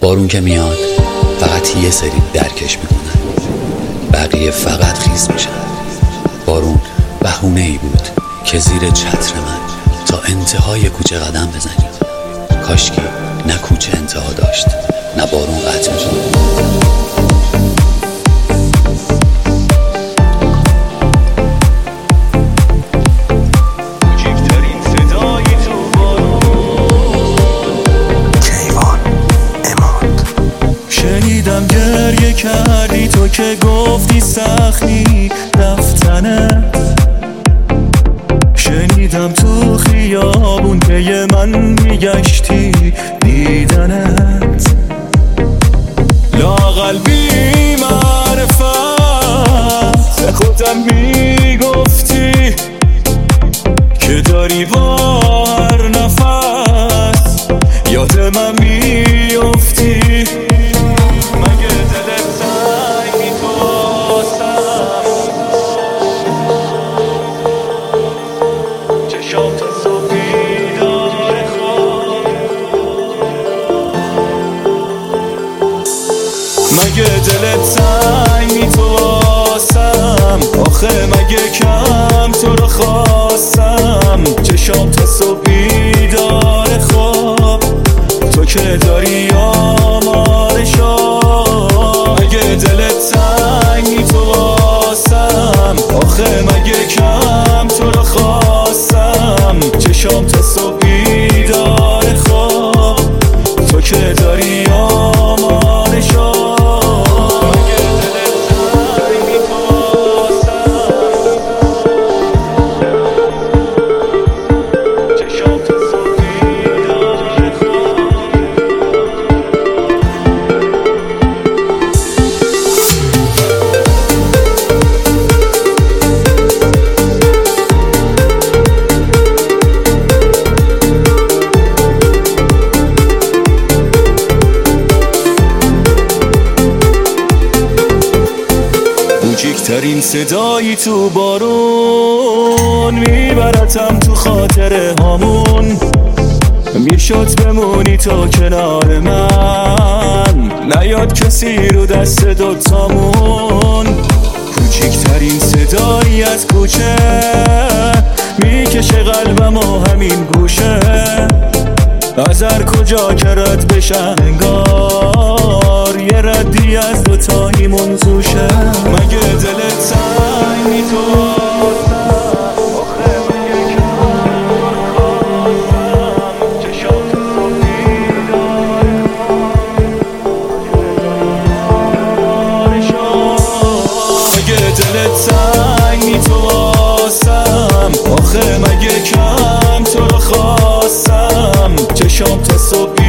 بارون که میاد فقط یه سری درکش میکنن، بقیه فقط خیس میشن. بارون بهونه‌ای بود که زیر چتر من تا انتهای کوچه قدم بزنیم. کاشکی نه کوچه انتها داشت نه بارون قطع میشد. شنیدم گریه کردی تو که گفتی سختی رفتنت، شنیدم تو خیابون که من میگشتی دیدنت، لااقل بی معرفت خودم میگفتی که داری با هر نفس یاد من میفتی. مگه دلت سنگ می تو واسم، آخه مگه کم تو رو خواستم، چشام تا صبح بیدار خواب تو که داری آمارشا. مگه دلت سنگ می تو واسم، آخه مگه کم تو رو خواستم، چشام تا صبح بیدار خواب تو که داری آمارشا. کوچیکترین صدایی تو بارون میبرتم تو خاطره هامون، میشد بمونی تو کنار من، نیاد کسی رو دست دوتامون. کوچیکترین صدایی از کوچه میکشه قلبم و همین گوشه، از هر کجا که رد بشن انگار یه ردی از دوتاییمون زوشه. مگه دلت سنگ می تو واسم، آخه مگه کم خواستم، چشام تو صبح بیدار مگه دلت سنگ می تو واسم، آخه مگه کم تو رو خواستم، چشام تا صبح